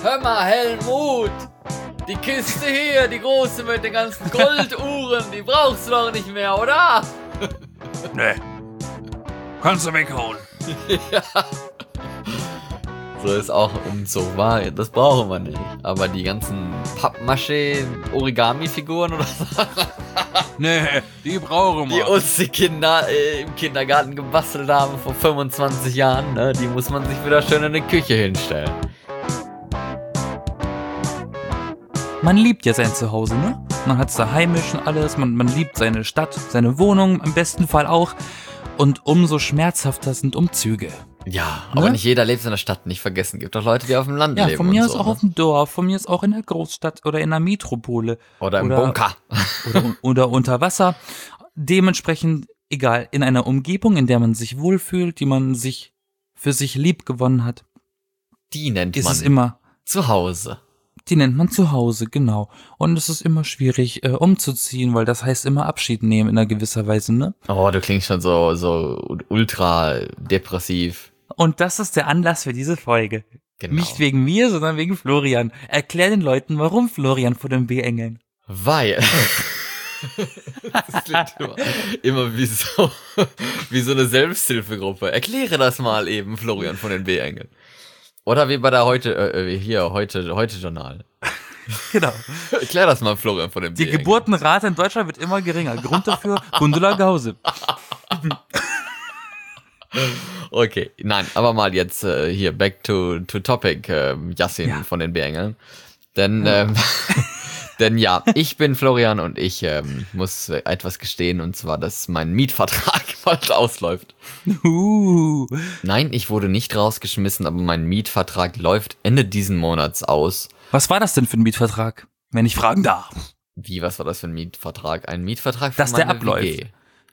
Hör mal, Helmut! Die Kiste hier, die große mit den ganzen Golduhren, die brauchst du doch nicht mehr, oder? Nee. Kannst du weghauen. Ja. So ist auch Umzug, war. Das brauchen wir nicht. Aber die ganzen Pappmaché-Origami-Figuren oder so, Nee, die brauchen die wir. uns die Kinder im Kindergarten gebastelt haben vor 25 Jahren, ne, die muss man sich wieder schön in die Küche hinstellen. Man liebt ja sein Zuhause, ne? Man hat's da heimisch und alles, man liebt seine Stadt, seine Wohnung, im besten Fall auch. Und umso schmerzhafter sind Umzüge. Ja, aber Ne? nicht jeder lebt in der Stadt, nicht vergessen. Gibt doch Leute, die auf dem Land Ja, leben. von mir und aus so, auch ne? auf dem Dorf, von mir aus auch in der Großstadt oder in der Metropole. Oder im Bunker. Oder unter Wasser. Dementsprechend, egal, in einer Umgebung, in der man sich wohlfühlt, die man sich für sich lieb gewonnen hat, Die nennt ist man es immer, zu Hause. die nennt man zu Hause, genau. Und es ist immer schwierig, umzuziehen, weil das heißt immer Abschied nehmen in einer gewisser Weise, ne? Oh, du klingst schon so ultra depressiv. Und das ist der Anlass für diese Folge. Genau. Nicht wegen mir, sondern wegen Florian. Erklär den Leuten, warum Florian vor den B-Engeln. Weil. Das klingt immer wie so eine Selbsthilfegruppe. Erkläre das mal eben, Florian von den B-Engeln. Oder wie bei der heute Journal. Genau. Erklär das mal, Florian von den Die B-Engeln. Geburtenrate in Deutschland wird immer geringer. Grund dafür, Gundula Gause. Okay, nein, aber mal jetzt hier back to topic, Yassin Ja. von den B-Engeln. Denn, denn ja, ich bin Florian und ich muss etwas gestehen, und zwar, dass mein Mietvertrag bald ausläuft. Nein, ich wurde nicht rausgeschmissen, aber mein Mietvertrag läuft Ende diesen Monats aus. Was war das denn für ein Mietvertrag? Wenn ich fragen darf. Wie, was war das für ein Mietvertrag? Ein Mietvertrag für Dass der meine abläuft. WG.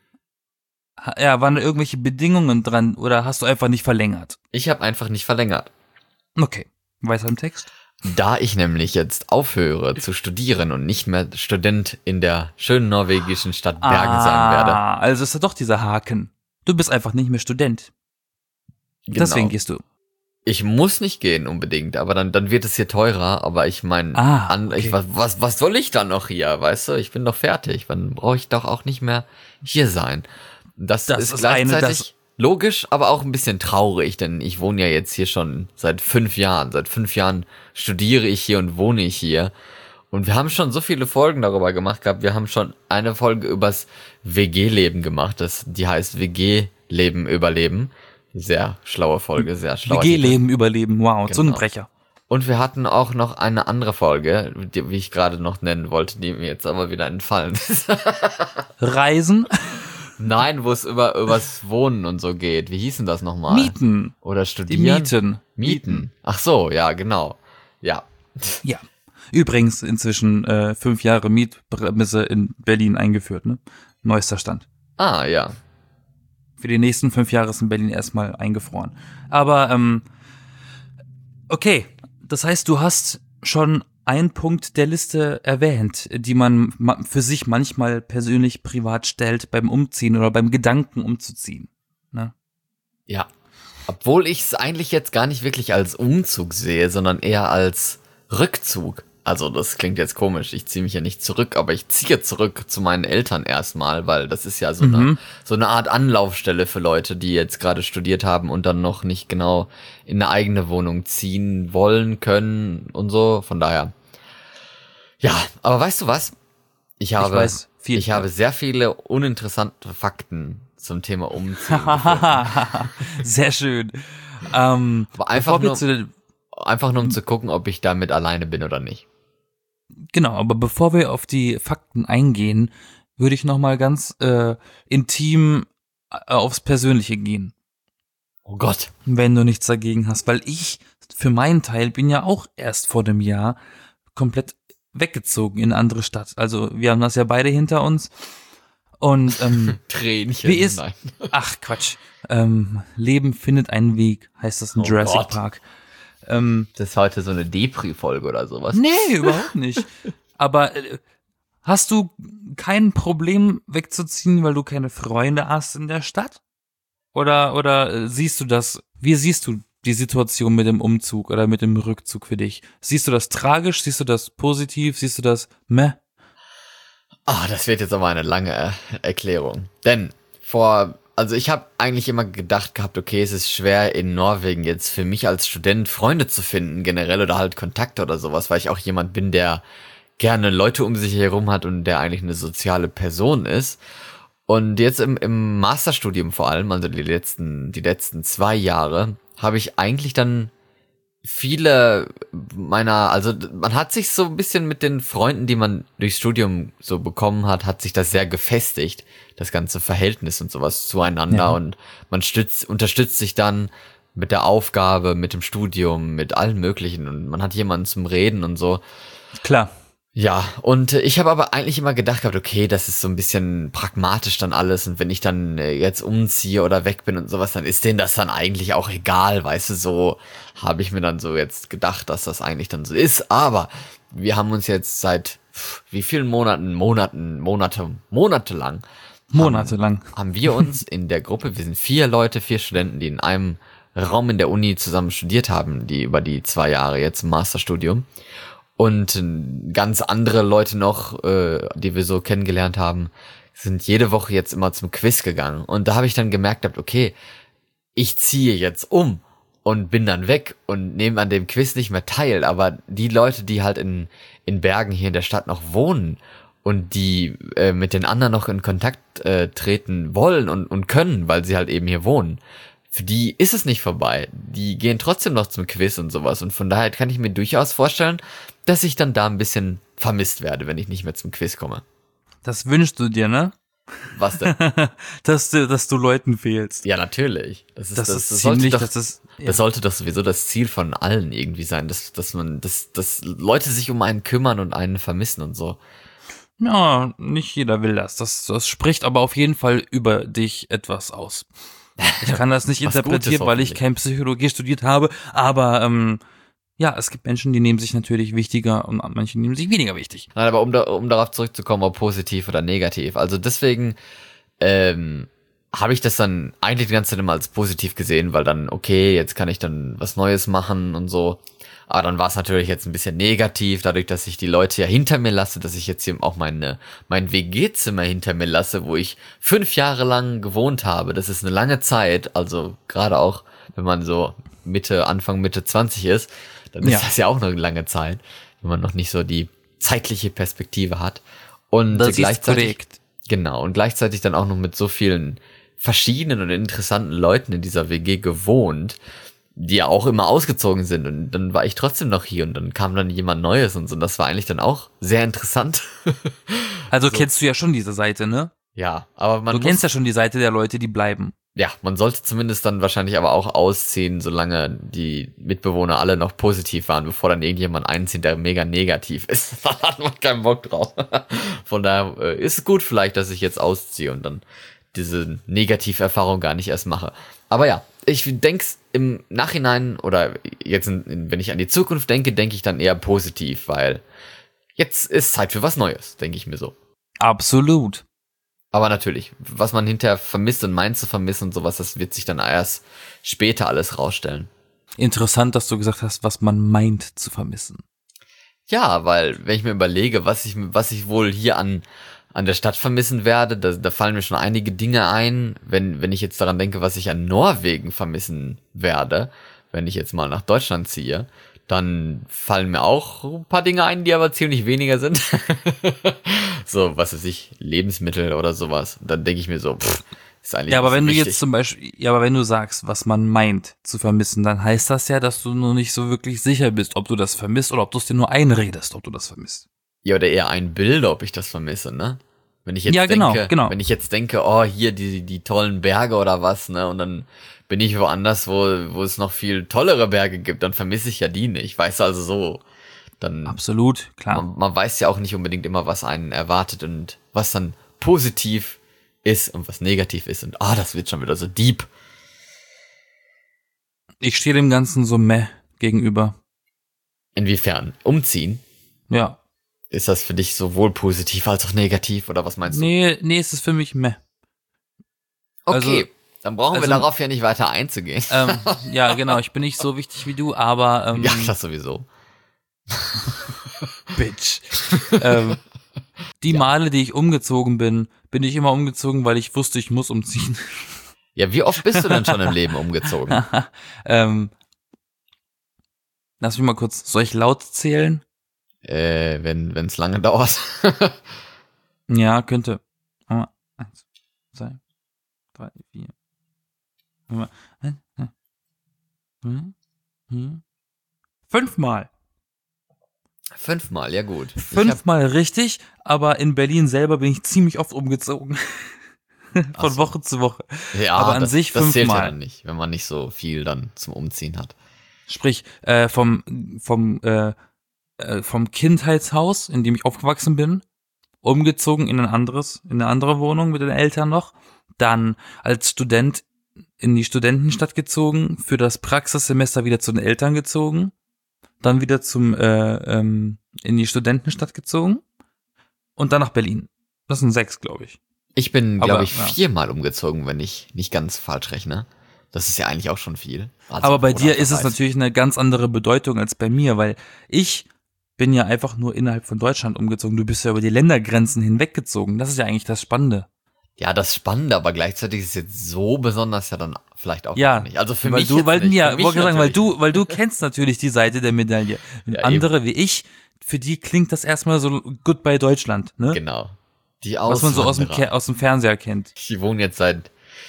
Ja, waren da irgendwelche Bedingungen dran oder hast du einfach nicht verlängert? Ich habe einfach nicht verlängert. Okay, weiter im Text. Da ich nämlich jetzt aufhöre zu studieren und nicht mehr Student in der schönen norwegischen Stadt Bergen sein werde. Also ist da doch dieser Haken. Du bist einfach nicht mehr Student. Genau. Deswegen gehst du. Ich muss nicht gehen unbedingt, aber dann wird es hier teurer, aber ich meine, okay. was soll ich dann noch hier, weißt du? Ich bin doch fertig, dann brauche ich doch auch nicht mehr hier sein. Das ist gleichzeitig logisch, aber auch ein bisschen traurig, denn ich wohne ja jetzt hier schon seit 5 Jahren. Seit 5 Jahren studiere ich hier und wohne ich hier. Und wir haben schon so viele Folgen darüber gemacht gehabt. Wir haben schon eine Folge übers WG-Leben gemacht. Die heißt WG-Leben überleben. Sehr schlaue Folge, sehr schlauer Titel. WG-Leben überleben, wow, Genau. Zungenbrecher. Und wir hatten auch noch eine andere Folge, wie ich gerade noch nennen wollte, die mir jetzt aber wieder entfallen ist. Reisen, Nein, wo es übers Wohnen und so geht. Wie hieß denn das nochmal? Mieten, Oder die studieren? Mieten. Ach so, ja, genau. Ja. Ja. Übrigens inzwischen 5 Jahre Mietbremse in Berlin eingeführt, ne? Neuester Stand. Ah, ja. Für die nächsten 5 Jahre ist in Berlin erstmal eingefroren. Aber, okay. Das heißt, du hast schon einen Punkt der Liste erwähnt, die man für sich manchmal persönlich privat stellt beim Umziehen oder beim Gedanken umzuziehen. Ne? Ja. Obwohl ich es eigentlich jetzt gar nicht wirklich als Umzug sehe, sondern eher als Rückzug. Also das klingt jetzt komisch, ich ziehe mich ja nicht zurück, aber ich ziehe zurück zu meinen Eltern erstmal, weil das ist ja so eine Art Anlaufstelle für Leute, die jetzt gerade studiert haben und dann noch nicht genau in eine eigene Wohnung ziehen wollen, können und so. Von daher, ja, aber weißt du was? Ich habe sehr viele uninteressante Fakten zum Thema Umziehen. Sehr schön. Aber einfach nur um zu gucken, ob ich damit alleine bin oder nicht. Genau, aber bevor wir auf die Fakten eingehen, würde ich noch mal ganz intim aufs Persönliche gehen. Oh Gott. Wenn du nichts dagegen hast, weil ich für meinen Teil bin ja auch erst vor dem Jahr komplett weggezogen in eine andere Stadt. Also wir haben das ja beide hinter uns. Und Tränchen. wie ist? Nein. Ach Quatsch. Leben findet einen Weg, heißt das in Oh Jurassic Gott. Park. Das ist heute so eine Depri-Folge oder sowas. Nee, überhaupt nicht. Aber hast du kein Problem wegzuziehen, weil du keine Freunde hast in der Stadt? Oder siehst du das? Wie siehst du die Situation mit dem Umzug oder mit dem Rückzug für dich? Siehst du das tragisch? Siehst du das positiv? Siehst du das meh? Das wird jetzt aber eine lange Erklärung. Denn also ich habe eigentlich immer gedacht gehabt, okay, es ist schwer in Norwegen jetzt für mich als Student Freunde zu finden, generell oder halt Kontakte oder sowas, weil ich auch jemand bin, der gerne Leute um sich herum hat und der eigentlich eine soziale Person ist. Und jetzt im Masterstudium vor allem, also die letzten 2 Jahre, habe ich eigentlich dann also man hat sich so ein bisschen mit den Freunden, die man durchs Studium so bekommen hat sich das sehr gefestigt, das ganze Verhältnis und sowas zueinander, Ja. und man unterstützt sich dann mit der Aufgabe, mit dem Studium, mit allem Möglichen, und man hat jemanden zum Reden und so. Klar. Ja, und ich habe aber eigentlich immer gedacht gehabt, okay, das ist so ein bisschen pragmatisch dann alles, und wenn ich dann jetzt umziehe oder weg bin und sowas, dann ist denen das dann eigentlich auch egal, weißt du, so habe ich mir dann so jetzt gedacht, dass das eigentlich dann so ist, aber wir haben uns jetzt seit wie vielen monatelang haben wir uns in der Gruppe, wir sind 4 Leute, 4 Studenten, die in einem Raum in der Uni zusammen studiert haben, die über die 2 Jahre jetzt im Masterstudium. Und ganz andere Leute noch, die wir so kennengelernt haben, sind jede Woche jetzt immer zum Quiz gegangen. Und da habe ich dann gemerkt, okay, ich ziehe jetzt um und bin dann weg und nehme an dem Quiz nicht mehr teil. Aber die Leute, die halt in Bergen hier in der Stadt noch wohnen und die mit den anderen noch in Kontakt treten wollen und können, weil sie halt eben hier wohnen, für die ist es nicht vorbei. Die gehen trotzdem noch zum Quiz und sowas. Und von daher kann ich mir durchaus vorstellen, dass ich dann da ein bisschen vermisst werde, wenn ich nicht mehr zum Quiz komme. Das wünschst du dir, ne? Was denn? dass du Leuten fehlst. Ja, natürlich. Das Ja. sollte doch sowieso das Ziel von allen irgendwie sein, dass Leute sich um einen kümmern und einen vermissen und so. Ja, nicht jeder will das. Das spricht aber auf jeden Fall über dich etwas aus. Ich kann das nicht Was interpretieren, Gutes, weil ich kein Psychologie studiert habe, aber ja, es gibt Menschen, die nehmen sich natürlich wichtiger und manche nehmen sich weniger wichtig. Nein, aber um darauf zurückzukommen, ob positiv oder negativ. Also deswegen habe ich das dann eigentlich die ganze Zeit immer als positiv gesehen, weil dann, okay, jetzt kann ich dann was Neues machen und so. Aber dann war es natürlich jetzt ein bisschen negativ, dadurch, dass ich die Leute ja hinter mir lasse, dass ich jetzt hier auch mein WG-Zimmer hinter mir lasse, wo ich 5 Jahre lang gewohnt habe. Das ist eine lange Zeit, also gerade auch, wenn man so Anfang Mitte 20 ist, dann ist das ja auch noch eine lange Zeit, wenn man noch nicht so die zeitliche Perspektive hat. Und das gleichzeitig, ist korrekt. genau, und gleichzeitig dann auch noch mit so vielen verschiedenen und interessanten Leuten in dieser WG gewohnt, die ja auch immer ausgezogen sind, und dann war ich trotzdem noch hier und dann kam dann jemand Neues und so, und das war eigentlich dann auch sehr interessant. Also kennst du ja schon diese Seite, ne? Ja, aber Du kennst ja schon die Seite der Leute, die bleiben. ja, man sollte zumindest dann wahrscheinlich aber auch ausziehen, solange die Mitbewohner alle noch positiv waren, bevor dann irgendjemand einzieht, der mega negativ ist. Dann hat man keinen Bock drauf. Von daher ist es gut vielleicht, dass ich jetzt ausziehe und dann diese Negativerfahrung gar nicht erst mache. Aber ja, ich denke im Nachhinein oder jetzt, wenn ich an die Zukunft denke, denke ich dann eher positiv, weil jetzt ist Zeit für was Neues, denke ich mir so. Absolut. Aber natürlich, was man hinterher vermisst und meint zu vermissen und sowas, das wird sich dann erst später alles rausstellen. Interessant, dass du gesagt hast, was man meint zu vermissen. Ja, weil wenn ich mir überlege, was ich wohl hier an der Stadt vermissen werde, da fallen mir schon einige Dinge ein, wenn ich jetzt daran denke, was ich an Norwegen vermissen werde, wenn ich jetzt mal nach Deutschland ziehe, dann fallen mir auch ein paar Dinge ein, die aber ziemlich weniger sind. So, was weiß ich, Lebensmittel oder sowas. Und dann denke ich mir so, ist eigentlich Ja, aber nicht so wenn du wichtig. jetzt zum Beispiel, ja, aber wenn du sagst, was man meint zu vermissen, dann heißt das ja, dass du nur nicht so wirklich sicher bist, ob du das vermisst oder ob du es dir nur einredest, ob du das vermisst. Ja, oder eher ein Bild, ob ich das vermisse, ne? Wenn ich jetzt Ja, denke, genau. wenn ich jetzt denke, oh, hier die tollen Berge oder was, ne? Und dann bin ich woanders, wo es noch viel tollere Berge gibt, dann vermisse ich ja die nicht. Weißt du, also so. Dann Absolut, klar. man weiß ja auch nicht unbedingt immer, was einen erwartet und was dann positiv ist und was negativ ist. Und das wird schon wieder so deep. Ich stehe dem Ganzen so meh gegenüber. Inwiefern? Umziehen? Ja. Ist das für dich sowohl positiv als auch negativ, oder was meinst du? Nee, es ist für mich meh. Okay, Dann brauchen wir darauf ja nicht weiter einzugehen. Ja, genau, ich bin nicht so wichtig wie du, aber ja, das sowieso. Bitch. Die Male, die ich umgezogen bin ich immer umgezogen, weil ich wusste, ich muss umziehen. Ja, wie oft bist du denn schon im Leben umgezogen? Lass mich mal kurz, soll ich laut zählen? Wenn's lange dauert. Ja, könnte. 1, 2, 3, 4. 5-mal. 5-mal, ja gut. 5-mal richtig, aber in Berlin selber bin ich ziemlich oft umgezogen. Von Woche zu Woche. Ja, aber an sich 5-mal. Das zählt ja dann nicht, wenn man nicht so viel dann zum Umziehen hat. Sprich, vom Kindheitshaus, in dem ich aufgewachsen bin, umgezogen in eine andere Wohnung mit den Eltern noch, dann als Student in die Studentenstadt gezogen, für das Praxissemester wieder zu den Eltern gezogen, dann wieder in die Studentenstadt gezogen und dann nach Berlin. Das sind 6, glaube ich. Ich bin, glaube ich, 4-mal umgezogen, wenn ich nicht ganz falsch rechne. Das ist ja eigentlich auch schon viel. Also, aber bei dir ist es natürlich eine ganz andere Bedeutung als bei mir, weil ich bin ja einfach nur innerhalb von Deutschland umgezogen. Du bist ja über die Ländergrenzen hinweggezogen. Das ist ja eigentlich das Spannende. Ja, das Spannende, aber gleichzeitig ist es jetzt so besonders ja dann vielleicht auch nicht. Also für mich weil du kennst natürlich die Seite der Medaille. Und andere wie ich, für die klingt das erstmal so Goodbye Deutschland, ne? Genau. Was man so aus dem Fernseher kennt. Ich wohne jetzt seit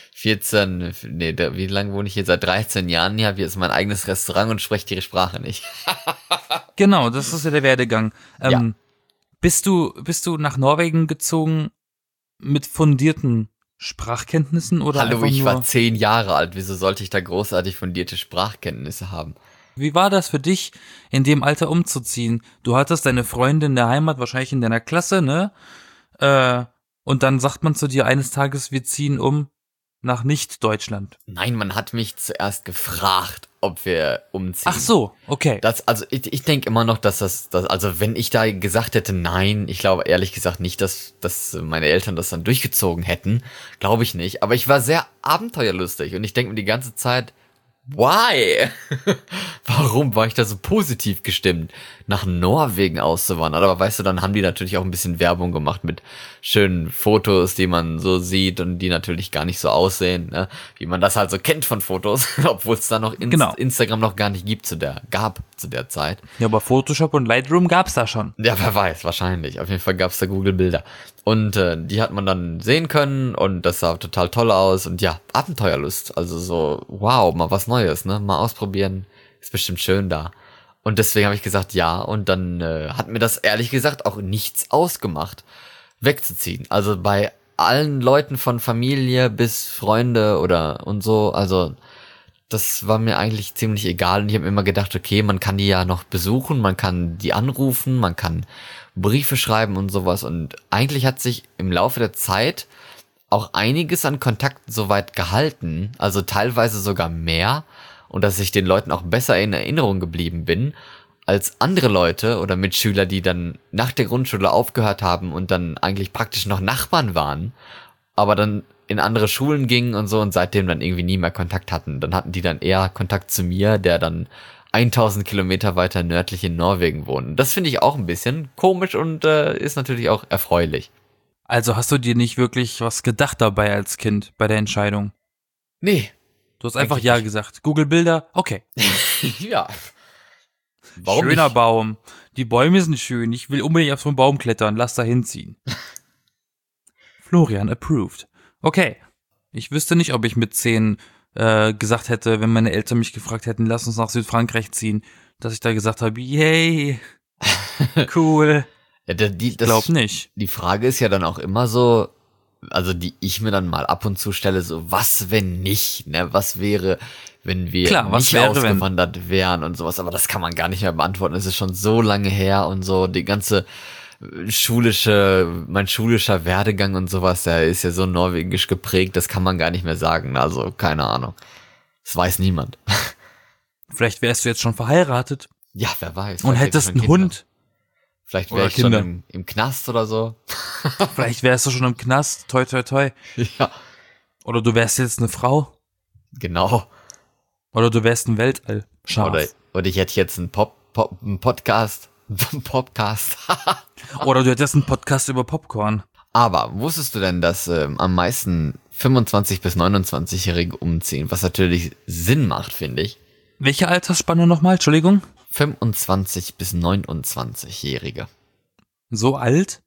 wie lange wohne ich hier? Seit 13 Jahren. Hier habe ich jetzt mein eigenes Restaurant und spreche die Sprache nicht. Genau, das ist ja der Werdegang. Bist du nach Norwegen gezogen mit fundierten Sprachkenntnissen oder Hallo, ich war 10 Jahre alt. Wieso sollte ich da großartig fundierte Sprachkenntnisse haben? Wie war das für dich, in dem Alter umzuziehen? Du hattest deine Freundin in der Heimat, wahrscheinlich in deiner Klasse, ne? Und dann sagt man zu dir eines Tages, wir ziehen um nach Nicht-Deutschland. Nein, man hat mich zuerst gefragt, ob wir umziehen. Ach so, okay. Also ich denke immer noch, dass also wenn ich da gesagt hätte, nein, ich glaube ehrlich gesagt nicht, dass meine Eltern das dann durchgezogen hätten. Glaube ich nicht. Aber ich war sehr abenteuerlustig und ich denke mir die ganze Zeit, why? Warum war ich da so positiv gestimmt, nach Norwegen auszuwandern? Aber weißt du, dann haben die natürlich auch ein bisschen Werbung gemacht mit schönen Fotos, die man so sieht und die natürlich gar nicht so aussehen, ne? Wie man das halt so kennt von Fotos, obwohl es da noch Instagram noch gar nicht gab zu der Zeit. Ja, aber Photoshop und Lightroom gab's da schon. Ja, wer weiß, wahrscheinlich. Auf jeden Fall gab's da Google-Bilder. Und die hat man dann sehen können und das sah total toll aus und ja, Abenteuerlust. Also so, wow, mal was Neues, ne? Mal ausprobieren, ist bestimmt schön da. Und deswegen habe ich gesagt, ja. Und dann hat mir das ehrlich gesagt auch nichts ausgemacht, wegzuziehen. Also bei allen Leuten von Familie bis Freunde und so, also das war mir eigentlich ziemlich egal. Und ich habe mir immer gedacht, okay, man kann die ja noch besuchen, man kann die anrufen, man kann Briefe schreiben und sowas. Und eigentlich hat sich im Laufe der Zeit auch einiges an Kontakt soweit gehalten, also teilweise sogar mehr. Und dass ich den Leuten auch besser in Erinnerung geblieben bin, als andere Leute oder Mitschüler, die dann nach der Grundschule aufgehört haben und dann eigentlich praktisch noch Nachbarn waren, aber dann in andere Schulen gingen und so und seitdem dann irgendwie nie mehr Kontakt hatten. Dann hatten die dann eher Kontakt zu mir, der dann 1000 Kilometer weiter nördlich in Norwegen wohnt. Das finde ich auch ein bisschen komisch und ist natürlich auch erfreulich. Also hast du dir nicht wirklich was gedacht dabei als Kind bei der Entscheidung? Nee. Du hast einfach Ja gesagt. Google Bilder, okay. Ja. Warum Schöner nicht? Baum. Die Bäume sind schön. Ich will unbedingt auf so einen Baum klettern. Lass da hinziehen. Florian approved. Okay. Ich wüsste nicht, ob ich mit 10 gesagt hätte, wenn meine Eltern mich gefragt hätten, lass uns nach Südfrankreich ziehen, dass ich da gesagt habe, yay, cool. Ja, ich glaube nicht. Die Frage ist ja dann auch immer so, also die ich mir dann mal ab und zu stelle, so was, wenn nicht, ne? Was wäre, wenn wir nicht ausgewandert wären und sowas, aber das kann man gar nicht mehr beantworten. Es ist schon so lange her und so, die ganze mein schulischer Werdegang und sowas, der ist ja so norwegisch geprägt, das kann man gar nicht mehr sagen. Also, keine Ahnung. Das weiß niemand. Vielleicht wärst du jetzt schon verheiratet. Ja, wer weiß. Und hättest einen Hund. Vielleicht wäre ich schon im Knast oder so. Vielleicht wärst du schon im Knast. Toi, toi, toi. Ja. Oder du wärst jetzt eine Frau. Genau. Oder du wärst ein Weltall. Oder ich hätte jetzt einen Podcast. Podcast. Oder du hättest einen Podcast über Popcorn. Aber wusstest du denn, dass am meisten 25- bis 29-Jährige umziehen? Was natürlich Sinn macht, finde ich. Welche Altersspanne nochmal? Entschuldigung. 25- bis 29-Jährige. So alt?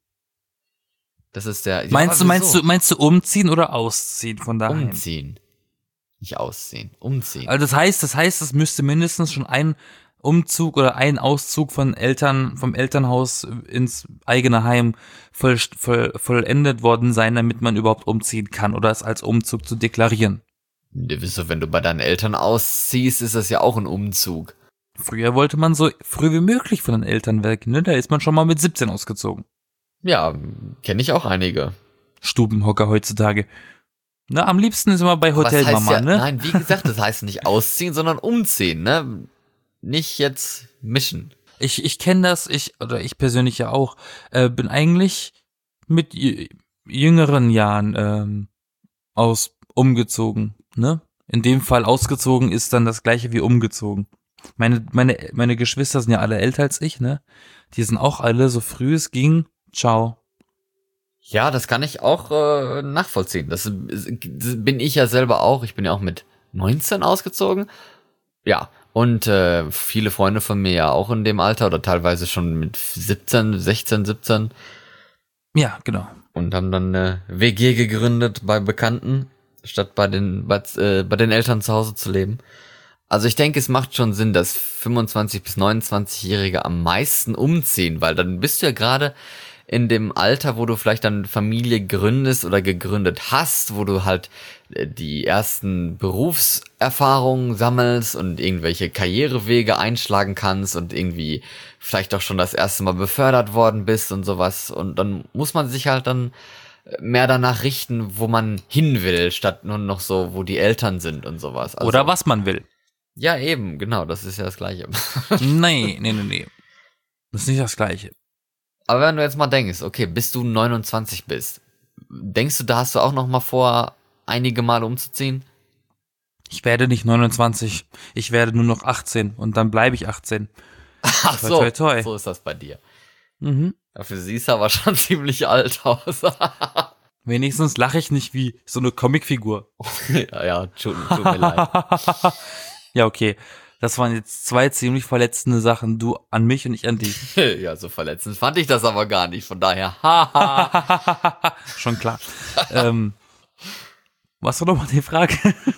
Das ist der... Ja, Meinst du umziehen oder ausziehen von daheim? Umziehen. Nicht ausziehen. Umziehen. Also das heißt, es müsste mindestens schon ein Umzug oder ein Auszug vom Elternhaus ins eigene Heim vollendet worden sein, damit man überhaupt umziehen kann oder es als Umzug zu deklarieren. Wenn du bei deinen Eltern ausziehst, ist das ja auch ein Umzug. Früher wollte man so früh wie möglich von den Eltern weg, ne? Da ist man schon mal mit 17 ausgezogen. Ja, kenne ich auch einige. Stubenhocker heutzutage. Na, am liebsten ist immer bei Hotelmama, ja, ne? Nein, wie gesagt, das heißt nicht ausziehen, sondern umziehen, ne? Nicht jetzt mischen. Ich kenne das, ich persönlich ja auch, bin eigentlich mit jüngeren Jahren umgezogen, ne? In dem Fall ausgezogen ist dann das gleiche wie umgezogen. Meine Geschwister sind ja alle älter als ich, ne? Die sind auch alle so früh es ging. Ciao. Ja, das kann ich auch nachvollziehen. Das bin ich ja selber auch. Ich bin ja auch mit 19 ausgezogen. Ja, und viele Freunde von mir ja auch in dem Alter oder teilweise schon mit 16, 17. Ja, genau. Und haben dann eine WG gegründet bei Bekannten, statt bei den Eltern zu Hause zu leben. Also ich denke, es macht schon Sinn, dass 25- bis 29-Jährige am meisten umziehen, weil dann bist du ja gerade in dem Alter, wo du vielleicht dann Familie gründest oder gegründet hast, wo du halt die ersten Berufserfahrungen sammelst und irgendwelche Karrierewege einschlagen kannst und irgendwie vielleicht auch schon das erste Mal befördert worden bist und sowas. Und dann muss man sich halt dann mehr danach richten, wo man hin will, statt nur noch so, wo die Eltern sind und sowas. Also, oder was man will. Ja, eben, genau, das ist ja das Gleiche. Nee. Das ist nicht das Gleiche. Aber wenn du jetzt mal denkst, okay, bis du 29 bist, denkst du, da hast du auch noch mal vor, einige Male umzuziehen? Ich werde nicht 29, ich werde nur noch 18 und dann bleibe ich 18. Ach so, toi, toi. So ist das bei dir. Mhm. Dafür siehst du aber schon ziemlich alt aus. Wenigstens lache ich nicht wie so eine Comicfigur. ja, tut mir leid. Ja, okay. Das waren jetzt zwei ziemlich verletzende Sachen. Du an mich und ich an dich. Ja, so verletzend fand ich das aber gar nicht. Von daher, haha. Schon klar. Was war nochmal die Frage?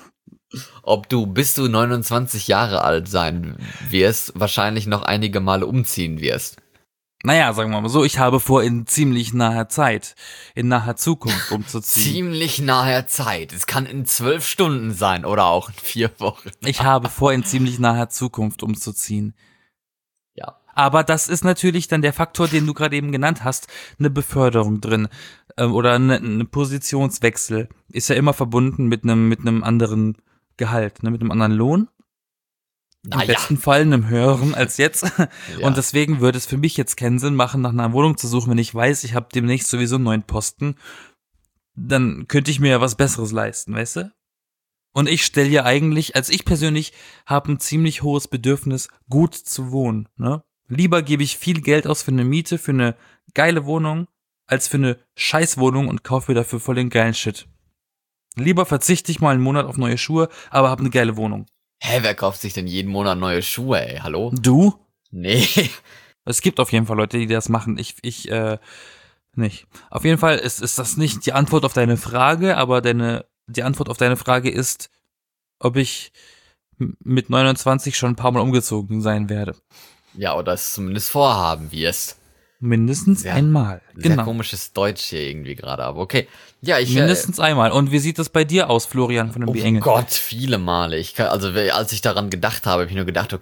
Bis du 29 Jahre alt sein wirst, wahrscheinlich noch einige Male umziehen wirst. Naja, sagen wir mal so, ich habe vor, in ziemlich naher Zeit, in naher Zukunft umzuziehen. Ziemlich naher Zeit. Es kann in 12 Stunden sein oder auch in 4 Wochen. Ich habe vor, in ziemlich naher Zukunft umzuziehen. Ja. Aber das ist natürlich dann der Faktor, den du gerade eben genannt hast, eine Beförderung drin oder eine Positionswechsel ist ja immer verbunden mit einem anderen Gehalt, ne, mit einem anderen Lohn. Im besten Fall einem höheren als jetzt. Ja. Und deswegen würde es für mich jetzt keinen Sinn machen, nach einer Wohnung zu suchen, wenn ich weiß, ich habe demnächst sowieso einen neuen Posten. Dann könnte ich mir ja was Besseres leisten, weißt du? Und ich stelle ja eigentlich, als ich persönlich habe ein ziemlich hohes Bedürfnis, gut zu wohnen. Ne? Lieber gebe ich viel Geld aus für eine Miete, für eine geile Wohnung, als für eine Scheißwohnung und kaufe mir dafür voll den geilen Shit. Lieber verzichte ich mal einen Monat auf neue Schuhe, aber habe eine geile Wohnung. Hä, wer kauft sich denn jeden Monat neue Schuhe, ey? Hallo? Du? Nee. Es gibt auf jeden Fall Leute, die das machen. Ich nicht. Auf jeden Fall ist das nicht die Antwort auf deine Frage, aber die Antwort auf deine Frage ist, ob ich mit 29 schon ein paar Mal umgezogen sein werde. Ja, oder es zumindest vorhaben wirst. Mindestens einmal. Sehr komisches Deutsch hier irgendwie gerade, aber okay. Ja, mindestens einmal. Und wie sieht das bei dir aus, Florian von den Biengel? Oh Gott, viele Male. Als ich daran gedacht habe, habe ich nur gedacht,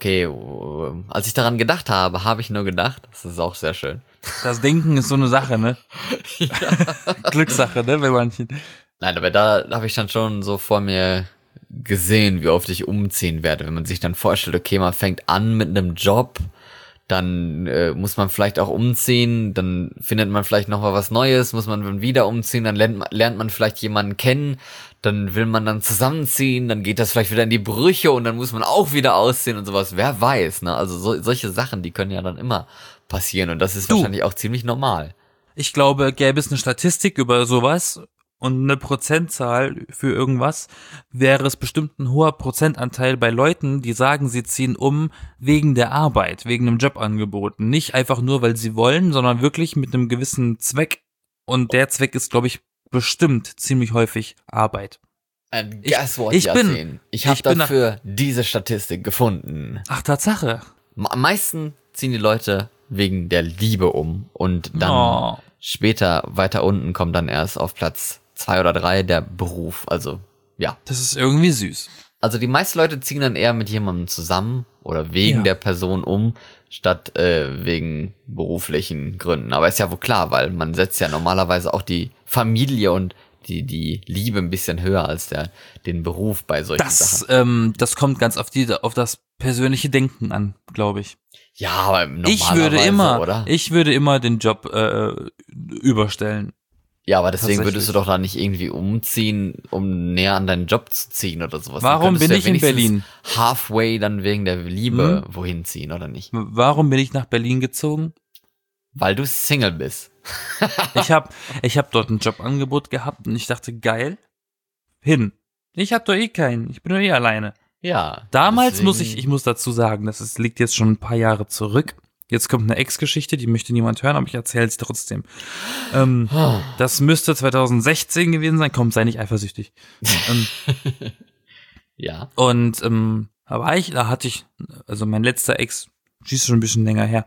das ist auch sehr schön. Das Denken ist so eine Sache, ne? Ja. Glückssache, ne, bei manchen. Nein, aber da habe ich dann schon so vor mir gesehen, wie oft ich umziehen werde. Wenn man sich dann vorstellt, okay, man fängt an mit einem Job, dann muss man vielleicht auch umziehen, dann findet man vielleicht noch mal was Neues, muss man dann wieder umziehen, dann lernt man vielleicht jemanden kennen, dann will man dann zusammenziehen, dann geht das vielleicht wieder in die Brüche und dann muss man auch wieder ausziehen und sowas. Wer weiß, ne? Also solche Sachen, die können ja dann immer passieren und das ist wahrscheinlich auch ziemlich normal. Ich glaube, gäbe es eine Statistik über sowas und eine Prozentzahl für irgendwas, wäre es bestimmt ein hoher Prozentanteil bei Leuten, die sagen, sie ziehen um wegen der Arbeit, wegen einem Jobangebot. Nicht einfach nur, weil sie wollen, sondern wirklich mit einem gewissen Zweck. Und der Zweck ist, glaube ich, bestimmt ziemlich häufig Arbeit. Guess what, Yasin? Ich habe dafür diese Statistik gefunden. Ach, Tatsache. Am meisten ziehen die Leute wegen der Liebe um und dann später weiter unten kommt dann erst auf Platz 2 oder 3 der Beruf, also ja. Das ist irgendwie süß. Also die meisten Leute ziehen dann eher mit jemandem zusammen oder wegen der Person um, statt wegen beruflichen Gründen. Aber ist ja wohl klar, weil man setzt ja normalerweise auch die Familie und die Liebe ein bisschen höher als den Beruf bei solchen Sachen. Das kommt ganz auf das persönliche Denken an, glaube ich. Ja, aber normalerweise, ich würde immer den Job überstellen. Ja, aber deswegen würdest du doch da nicht irgendwie umziehen, um näher an deinen Job zu ziehen oder sowas. Warum bin ich in Berlin? Halfway dann wegen der Liebe wohin ziehen, oder nicht? Warum bin ich nach Berlin gezogen? Weil du Single bist. Ich hab dort ein Jobangebot gehabt und ich dachte, geil, hin. Ich hab doch eh keinen, ich bin doch eh alleine. Ja. Damals ich muss dazu sagen, liegt jetzt schon ein paar Jahre zurück. Jetzt kommt eine Ex-Geschichte, die möchte niemand hören, aber ich erzähle es trotzdem. Das müsste 2016 gewesen sein. Komm, sei nicht eifersüchtig. Ja. Und da hatte ich, also mein letzter Ex, ist schon ein bisschen länger her,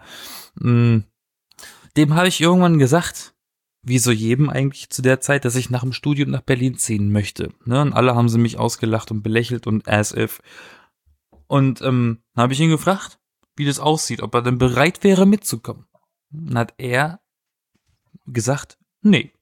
dem habe ich irgendwann gesagt, wie so jedem eigentlich zu der Zeit, dass ich nach dem Studium nach Berlin ziehen möchte. Ne? Und alle haben sie mich ausgelacht und belächelt und as if. Und habe ich ihn gefragt, wie das aussieht, ob er denn bereit wäre mitzukommen. Dann hat er gesagt, nee.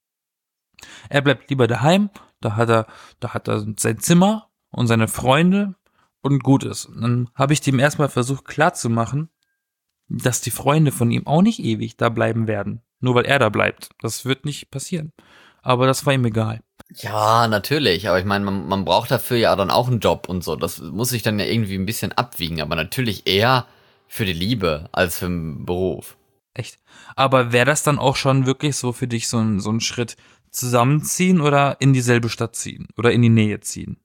Er bleibt lieber daheim, da hat er sein Zimmer und seine Freunde und gut ist. Und dann habe ich dem erstmal versucht klarzumachen, dass die Freunde von ihm auch nicht ewig da bleiben werden. Nur weil er da bleibt. Das wird nicht passieren. Aber das war ihm egal. Ja, natürlich. Aber ich meine, man braucht dafür ja dann auch einen Job und so. Das muss sich dann ja irgendwie ein bisschen abwiegen. Aber natürlich eher für die Liebe als für den Beruf. Echt? Aber wäre das dann auch schon wirklich so für dich so ein Schritt zusammenziehen oder in dieselbe Stadt ziehen? Oder in die Nähe ziehen?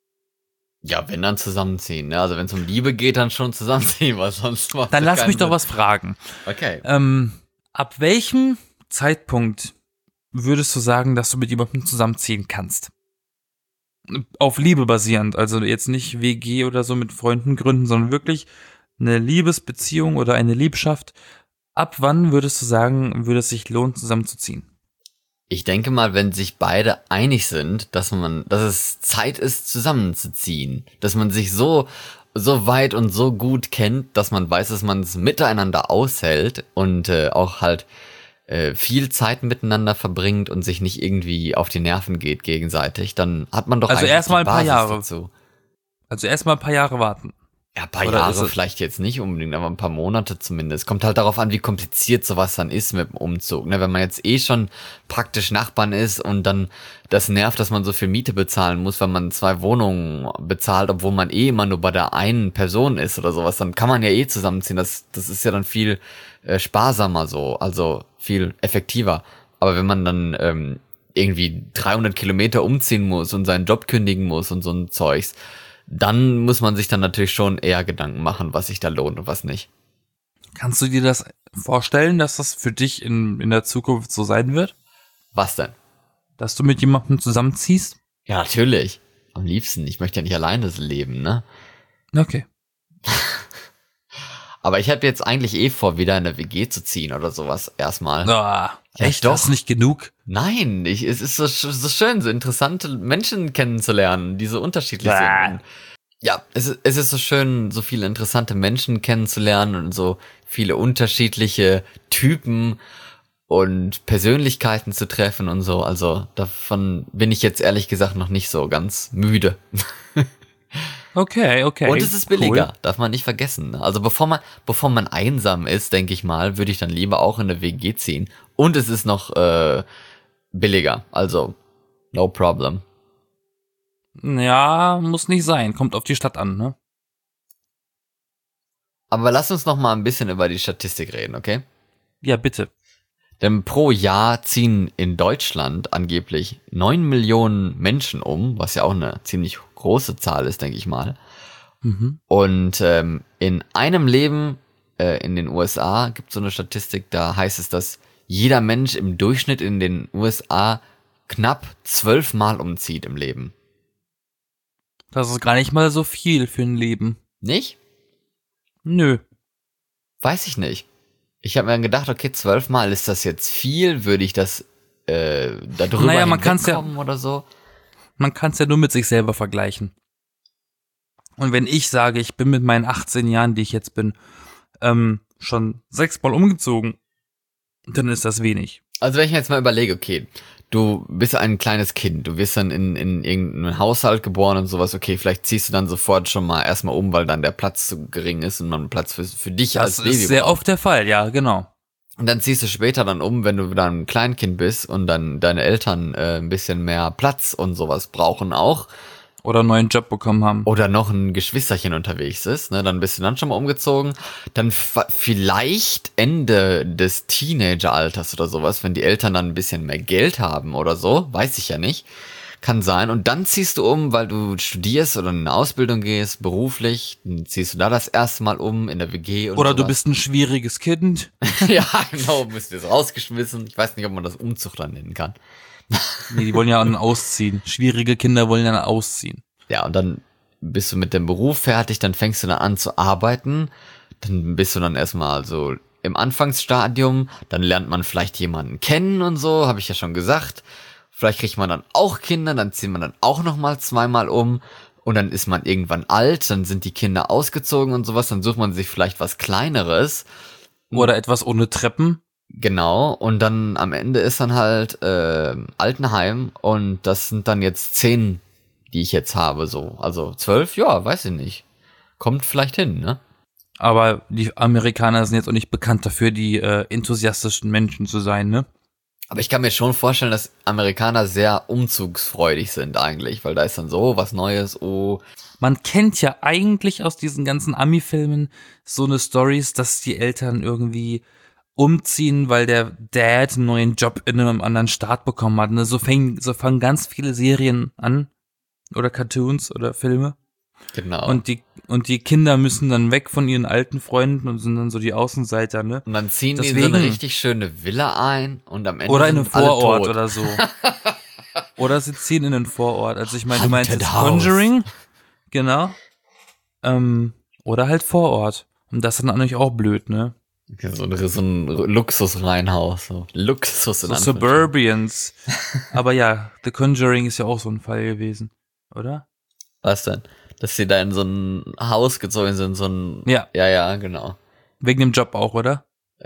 Ja, wenn dann zusammenziehen. Ne? Also wenn es um Liebe geht, dann schon zusammenziehen. Was sonst macht dann lass mich doch was fragen. Okay. Ab welchem Zeitpunkt würdest du sagen, dass du mit jemandem zusammenziehen kannst? Auf Liebe basierend, also jetzt nicht WG oder so mit Freunden gründen, sondern wirklich eine Liebesbeziehung oder eine Liebschaft. Ab wann würdest du sagen, würde es sich lohnen, zusammenzuziehen? Ich denke mal, wenn sich beide einig sind, dass es Zeit ist, zusammenzuziehen. Dass man sich so weit und so gut kennt, dass man weiß, dass man es miteinander aushält und auch halt viel Zeit miteinander verbringt und sich nicht irgendwie auf die Nerven geht gegenseitig, dann hat man doch also eigentlich erstmal die ein paar Basis Jahre dazu. Also erstmal ein paar Jahre warten. Ja, ein paar Jahre vielleicht jetzt nicht unbedingt, aber ein paar Monate zumindest. Kommt halt darauf an, wie kompliziert sowas dann ist mit dem Umzug. Ne? Wenn man jetzt schon praktisch Nachbarn ist und dann das nervt, dass man so viel Miete bezahlen muss, wenn man 2 Wohnungen bezahlt, obwohl man immer nur bei der einen Person ist oder sowas, dann kann man ja zusammenziehen. Das ist ja dann viel sparsamer so, also viel effektiver. Aber wenn man dann irgendwie 300 Kilometer umziehen muss und seinen Job kündigen muss und so ein Zeugs, dann muss man sich dann natürlich schon eher Gedanken machen, was sich da lohnt und was nicht. Kannst du dir das vorstellen, dass das für dich in der Zukunft so sein wird? Was denn? Dass du mit jemandem zusammenziehst? Ja, natürlich. Am liebsten. Ich möchte ja nicht alleine leben, ne? Okay. Aber ich habe jetzt eigentlich vor, wieder in eine WG zu ziehen oder sowas erstmal. Echt? Doch. Das ist nicht genug? Nein, es ist so schön, so interessante Menschen kennenzulernen, die so unterschiedlich sind. Ja, es ist so schön, so viele interessante Menschen kennenzulernen und so viele unterschiedliche Typen und Persönlichkeiten zu treffen und so. Also davon bin ich jetzt ehrlich gesagt noch nicht so ganz müde. Okay. Und es ist billiger, darf man nicht vergessen. Also bevor man einsam ist, denke ich mal, würde ich dann lieber auch in eine WG ziehen. Und es ist noch billiger, also no problem. Ja, muss nicht sein. Kommt auf die Stadt an, ne? Aber lass uns noch mal ein bisschen über die Statistik reden, okay? Ja, bitte. Denn pro Jahr ziehen in Deutschland angeblich 9 Millionen Menschen um, was ja auch eine ziemlich große Zahl ist, denke ich mal. Mhm. Und in einem Leben in den USA gibt es so eine Statistik, da heißt es, dass jeder Mensch im Durchschnitt in den USA knapp 12 Mal umzieht im Leben. Das ist gar nicht mal so viel für ein Leben. Nicht? Nö. Weiß ich nicht. Ich habe mir gedacht, okay, 12 Mal, ist das jetzt viel? Würde ich das da drüber Naja, man kann's hinwegkommen oder so? Man kann es ja nur mit sich selber vergleichen. Und wenn ich sage, ich bin mit meinen 18 Jahren, die ich jetzt bin, schon 6 Mal umgezogen, dann ist das wenig. Also wenn ich mir jetzt mal überlege, okay, du bist ein kleines Kind, du wirst dann in irgendeinem Haushalt geboren und sowas, okay, vielleicht ziehst du dann sofort schon mal erstmal um, weil dann der Platz zu gering ist und man Platz für dich als Das Baby ist sehr braucht. oft der Fall, ja, genau. Und dann ziehst du später dann um, wenn du dann ein Kleinkind bist und dann deine Eltern ein bisschen mehr Platz und sowas brauchen auch. Oder einen neuen Job bekommen haben. Oder noch ein Geschwisterchen unterwegs ist, ne, dann bist du dann schon mal umgezogen. Dann vielleicht Ende des Teenageralters oder sowas, wenn die Eltern dann ein bisschen mehr Geld haben oder so, weiß ich ja nicht. Kann sein. Und dann ziehst du um, weil du studierst oder in eine Ausbildung gehst, beruflich. Dann ziehst du da das erste Mal um in der WG und Oder sowas. du bist ein schwieriges Kind. Ja, genau, bist jetzt rausgeschmissen. Ich weiß nicht, ob man das Umzug dann nennen kann. Nee, die wollen ja dann ausziehen. Schwierige Kinder wollen dann ausziehen. Ja, und dann bist du mit dem Beruf fertig, dann fängst du dann an zu arbeiten. Dann bist du dann erstmal so im Anfangsstadium. Dann lernt man vielleicht jemanden kennen und so, habe ich ja schon gesagt. Vielleicht kriegt man dann auch Kinder, dann zieht man dann auch nochmal 2-mal um. Und dann ist man irgendwann alt, dann sind die Kinder ausgezogen und sowas. Dann sucht man sich vielleicht was Kleineres. Oder etwas ohne Treppen. Genau, und dann am Ende ist dann halt Altenheim und das sind dann jetzt 10, die ich jetzt habe, so. Also 12, ja, weiß ich nicht. Kommt vielleicht hin, ne? Aber die Amerikaner sind jetzt auch nicht bekannt dafür, die enthusiastischen Menschen zu sein, ne? Aber ich kann mir schon vorstellen, dass Amerikaner sehr umzugsfreudig sind eigentlich, weil da ist dann so was Neues, oh. Man kennt ja eigentlich aus diesen ganzen Ami-Filmen so eine Stories, dass die Eltern irgendwie umziehen, weil der Dad einen neuen Job in einem anderen Staat bekommen hat. Ne? So fangen ganz viele Serien an oder Cartoons oder Filme. Genau. Und die Kinder müssen dann weg von ihren alten Freunden und sind dann so die Außenseiter, ne? Und dann ziehen die in so Deswegen- eine richtig schöne Villa ein und am Ende Oder in einem sind alle Vorort tot. oder so. Oder sie ziehen in einen Vorort. Also ich meine, du Haunted meinst jetzt House. Conjuring, genau. Oder halt Vorort. Und das ist dann natürlich auch blöd, ne? So ein Luxusreihenhaus, so Luxus in So Anführungsstrichen. Suburbians. Aber ja, The Conjuring ist ja auch so ein Fall gewesen, oder? Was denn? Dass sie da in so ein Haus gezogen sind, so ein... Ja. Ja, genau. Wegen dem Job auch, oder?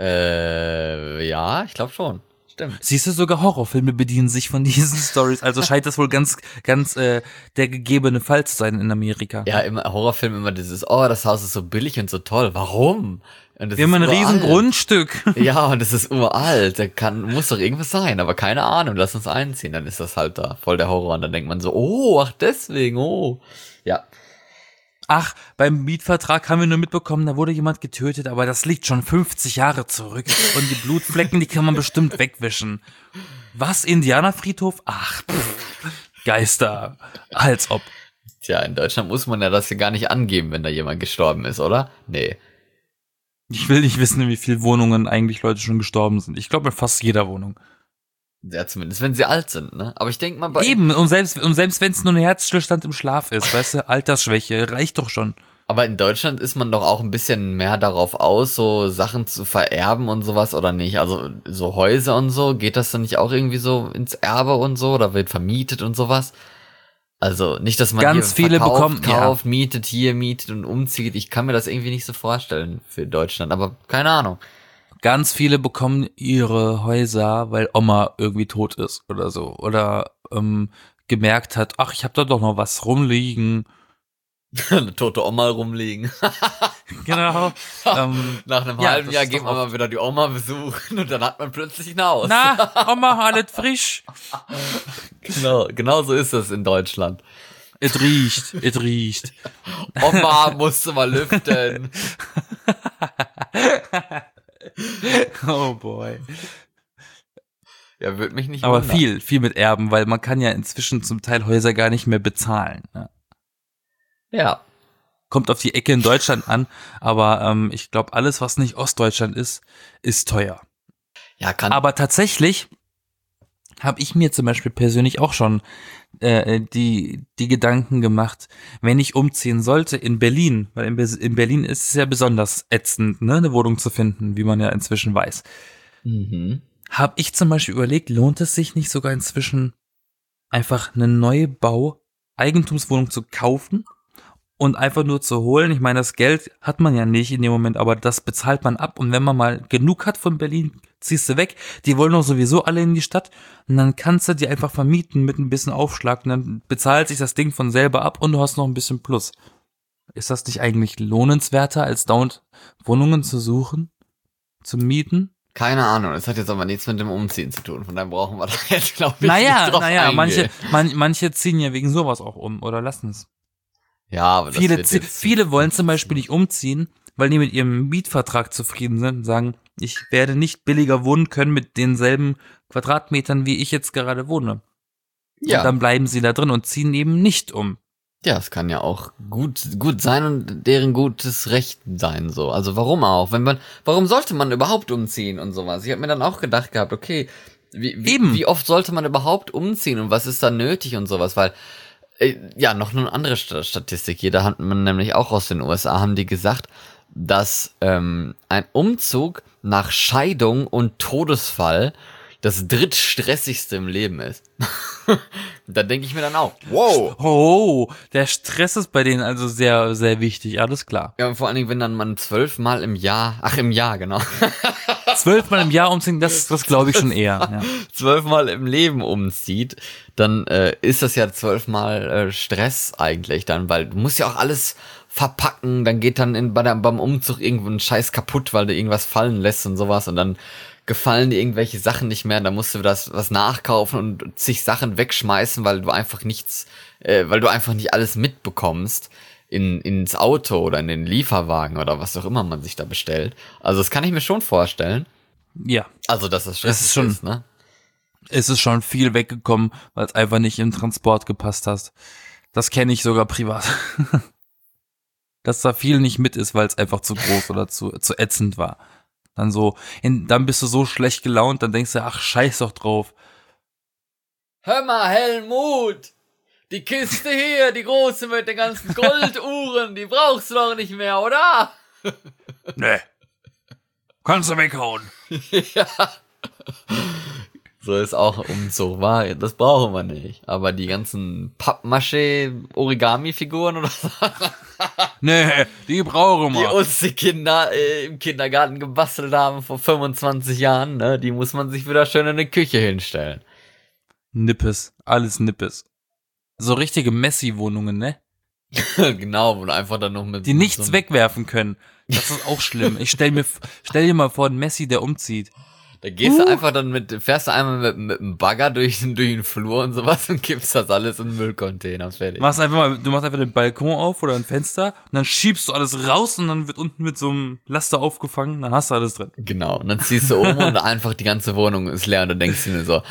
Ja, ich glaube schon. Stimmt. Siehst du, sogar Horrorfilme bedienen sich von diesen Stories. Also scheint das wohl ganz der gegebene Fall zu sein in Amerika. Ja, immer Horrorfilm immer dieses, oh, das Haus ist so billig und so toll. Warum? Und das Wir haben ist ein riesen uralt. Grundstück. Ja, und es ist uralt. Muss doch irgendwas sein, aber keine Ahnung. Lass uns einziehen. Dann ist das halt da voll der Horror. Und dann denkt man so, oh, ach deswegen, oh. Ja. Ach, beim Mietvertrag haben wir nur mitbekommen, da wurde jemand getötet, aber das liegt schon 50 Jahre zurück. Und die Blutflecken, die kann man bestimmt wegwischen. Was, Indianerfriedhof? Ach, Geister. Als ob. Tja, in Deutschland muss man ja das hier gar nicht angeben, wenn da jemand gestorben ist, oder? Nee. Ich will nicht wissen, in wie vielen Wohnungen eigentlich Leute schon gestorben sind. Ich glaube in fast jeder Wohnung. Ja, zumindest wenn sie alt sind, ne? Aber ich denke mal bei... Eben, und selbst wenn es nur ein Herzstillstand im Schlaf ist, weißt du, Altersschwäche, reicht doch schon. Aber in Deutschland ist man doch auch ein bisschen mehr darauf aus, so Sachen zu vererben und sowas, oder nicht? Also so Häuser und so, geht das dann nicht auch irgendwie so ins Erbe und so, oder wird vermietet und sowas? Also nicht, dass man Ganz hier viele verkauft, bekommen- kauft, mietet hier, mietet und umzieht. Ich kann mir das irgendwie nicht so vorstellen für Deutschland, aber keine Ahnung. Ganz viele bekommen ihre Häuser, weil Oma irgendwie tot ist oder so. Oder gemerkt hat, ach, ich habe da doch noch was rumliegen. Eine tote Oma rumliegen. Genau. Nach einem ja, halben das Jahr ist geht doch man oft- mal wieder die Oma besuchen und dann hat man plötzlich ein Haus. Na, Oma, alles frisch. Genau so ist das in Deutschland. Es riecht, es riecht. Oma, musst du mal lüften. Oh boy. Ja, würde mich nicht Aber wundern. viel mit Erben, weil man kann ja inzwischen zum Teil Häuser gar nicht mehr bezahlen. Ne? Ja. Kommt auf die Ecke in Deutschland an, aber ich glaube, alles, was nicht Ostdeutschland ist teuer. Ja, kann. Aber tatsächlich habe ich mir zum Beispiel persönlich auch schon die Gedanken gemacht, wenn ich umziehen sollte in Berlin, weil in Berlin ist es ja besonders ätzend, ne, eine Wohnung zu finden, wie man ja inzwischen weiß. Habe ich zum Beispiel überlegt, lohnt es sich nicht sogar inzwischen einfach eine Neubau Eigentumswohnung zu kaufen und einfach nur zu holen? Ich meine, das Geld hat man ja nicht in dem Moment, aber das bezahlt man ab und wenn man mal genug hat von Berlin, ziehst du weg. Die wollen doch sowieso alle in die Stadt und dann kannst du die einfach vermieten mit ein bisschen Aufschlag und dann bezahlt sich das Ding von selber ab und du hast noch ein bisschen Plus. Ist das nicht eigentlich lohnenswerter, als dauernd Wohnungen zu suchen, zu mieten? Keine Ahnung, das hat jetzt aber nichts mit dem Umziehen zu tun. Von daher brauchen wir da jetzt, glaube ich, nicht drauf Naja, eingehen. manche ziehen ja wegen sowas auch um oder lassen es. Ja, aber das wird jetzt Viele wollen zum Beispiel nicht umziehen, weil die mit ihrem Mietvertrag zufrieden sind und sagen, ich werde nicht billiger wohnen können mit denselben Quadratmetern, wie ich jetzt gerade wohne. Ja. Und dann bleiben sie da drin und ziehen eben nicht um. Ja, es kann ja auch gut sein und deren gutes Recht sein, so. Also warum auch? Warum sollte man überhaupt umziehen und sowas? Ich habe mir dann auch gedacht gehabt, okay, wie oft sollte man überhaupt umziehen und was ist da nötig und sowas? Weil, ja, noch eine andere Statistik hier, da hat man nämlich auch aus den USA, haben die gesagt, dass ein Umzug nach Scheidung und Todesfall das drittstressigste im Leben ist. Da denke ich mir dann auch, wow. Oh, der Stress ist bei denen also sehr, sehr wichtig, alles klar. Ja, und vor allen Dingen, wenn dann man 12-mal im Jahr, genau, 12-mal im Jahr umziehen, das glaube ich schon eher. Ja. 12-mal im Leben umzieht, dann ist das ja 12-mal Stress eigentlich dann, weil du musst ja auch alles verpacken, dann geht dann beim Umzug irgendwo ein Scheiß kaputt, weil du irgendwas fallen lässt und sowas und dann gefallen dir irgendwelche Sachen nicht mehr, dann musst du was nachkaufen und zig Sachen wegschmeißen, weil du einfach nicht alles mitbekommst ins Auto oder in den Lieferwagen oder was auch immer man sich da bestellt. Also das kann ich mir schon vorstellen. Ja. Also dass das stressig ist, ne? Es ist schon viel weggekommen, weil es einfach nicht im Transport gepasst hat. Das kenne ich sogar privat. Dass da viel nicht mit ist, weil es einfach zu groß oder zu ätzend war. Dann bist du so schlecht gelaunt, dann denkst du, ach, scheiß doch drauf. Hör mal, Helmut! Die Kiste hier, die große mit den ganzen Golduhren, die brauchst du doch nicht mehr, oder? Nee. Kannst du weghauen. Ja. So ist auch Umzug, war, das brauchen wir nicht. Aber die ganzen Pappmaché-Origami-Figuren oder so, Nee, die brauchen die wir. uns die Kinder im Kindergarten gebastelt haben vor 25 Jahren, ne, die muss man sich wieder schön in die Küche hinstellen. Nippes, alles Nippes. So richtige Messi-Wohnungen, ne? Genau, und einfach dann noch mit... Die mit nichts wegwerfen können. Das ist auch schlimm. Stell dir mal vor, ein Messi, der umzieht. Da gehst du einfach dann fährst du einmal mit einem Bagger durch den Flur und sowas und gibst das alles in den Müllcontainer, fertig. Du machst einfach den Balkon auf oder ein Fenster und dann schiebst du alles raus und dann wird unten mit so einem Laster aufgefangen, dann hast du alles drin. Genau, und dann ziehst du um und einfach die ganze Wohnung ist leer und du denkst dir nur so,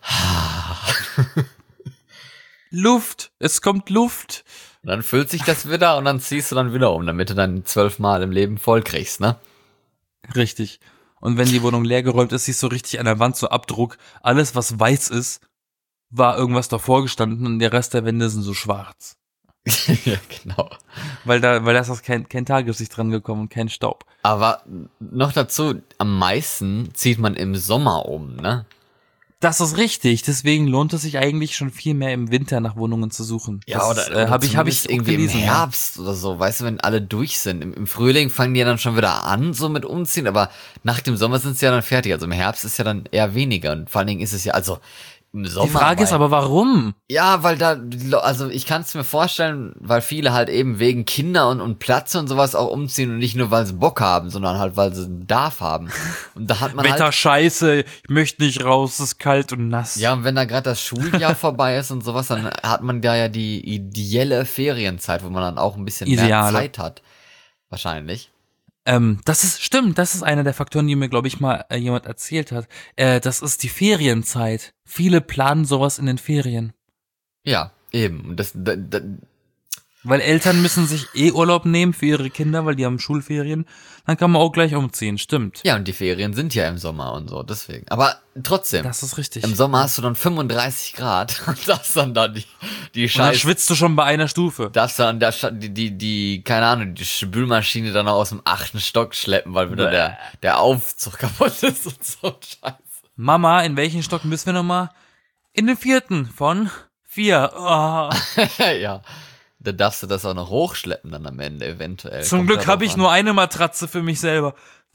Luft, es kommt Luft. und dann füllt sich das wieder und dann ziehst du dann wieder um, damit du dann 12-mal im Leben voll kriegst, ne? Richtig. Und wenn die Wohnung leergeräumt ist, siehst du richtig an der Wand so Abdruck. Alles, was weiß ist, war irgendwas davor gestanden und der Rest der Wände sind so schwarz. Ja, genau. Weil da ist kein Tageslicht dran gekommen und kein Staub. Aber noch dazu, am meisten zieht man im Sommer um, ne? Das ist richtig, deswegen lohnt es sich eigentlich schon viel mehr im Winter nach Wohnungen zu suchen. Ja, das oder hab ich zumindest irgendwie gelesen, im ja. Herbst oder so, weißt du, wenn alle durch sind. Im Frühling fangen die ja dann schon wieder an, so mit umziehen, aber nach dem Sommer sind sie ja dann fertig. Also im Herbst ist ja dann eher weniger und vor allen Dingen ist es ja, also im Sommer. Die Frage ist aber, warum? Ja, weil also ich kann es mir vorstellen, weil viele halt eben wegen Kinder und Platz und sowas auch umziehen und nicht nur, weil sie Bock haben, sondern halt, weil sie einen Bedarf haben. Und da hat man Wetter halt, scheiße, ich möchte nicht raus, es ist kalt und nass. ja, und wenn da gerade das Schuljahr vorbei ist und sowas, dann hat man da ja die ideelle Ferienzeit, wo man dann auch ein bisschen mehr Ideale. Zeit hat. Wahrscheinlich. Das ist einer der Faktoren, die mir, glaube ich, mal jemand erzählt hat. Das ist die Ferienzeit. Viele planen sowas in den Ferien. Ja, eben. Und Weil Eltern müssen sich Urlaub nehmen für ihre Kinder, weil die haben Schulferien. Dann kann man auch gleich umziehen, stimmt. ja, und die Ferien sind ja im Sommer und so, deswegen. Aber trotzdem. Das ist richtig. Im Sommer hast du dann 35 Grad und das dann die Und dann Scheiße. schwitzt du schon bei einer Stufe. Darfst dann keine Ahnung, die Spülmaschine dann auch aus dem 8. Stock schleppen, weil wieder der Aufzug kaputt ist und so Scheiße. Mama, in welchen Stock müssen wir nochmal? In den 4. von 4. Oh. Ja. Da darfst du das auch noch hochschleppen dann am Ende eventuell. Zum Glück habe ich nur eine Matratze für mich selber.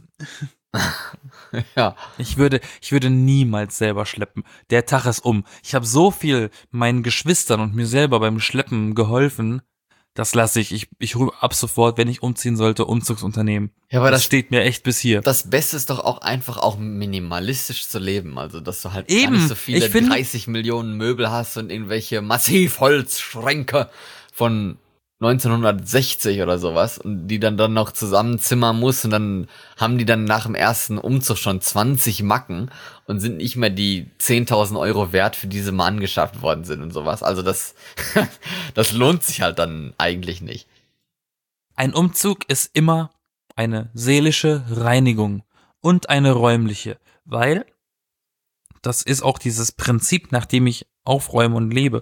Ja. Ich würde niemals selber schleppen. Der Tag ist um. Ich habe so viel meinen Geschwistern und mir selber beim Schleppen geholfen. Das lasse ich. Ich rufe ab sofort, wenn ich umziehen sollte, Umzugsunternehmen. Ja, aber das steht mir echt bis hier. Das Beste ist doch auch einfach auch minimalistisch zu leben. Also, dass du halt Eben. gar nicht so viele Ich find- 30 Millionen Möbel hast und irgendwelche Massivholzschränke von 1960 oder sowas und die dann noch zusammenzimmern muss und dann haben die dann nach dem ersten Umzug schon 20 Macken und sind nicht mehr die 10.000 Euro wert, für die sie mal angeschafft worden sind und sowas. Also das lohnt sich halt dann eigentlich nicht. Ein Umzug ist immer eine seelische Reinigung und eine räumliche, weil das ist auch dieses Prinzip, nach dem ich aufräume und lebe.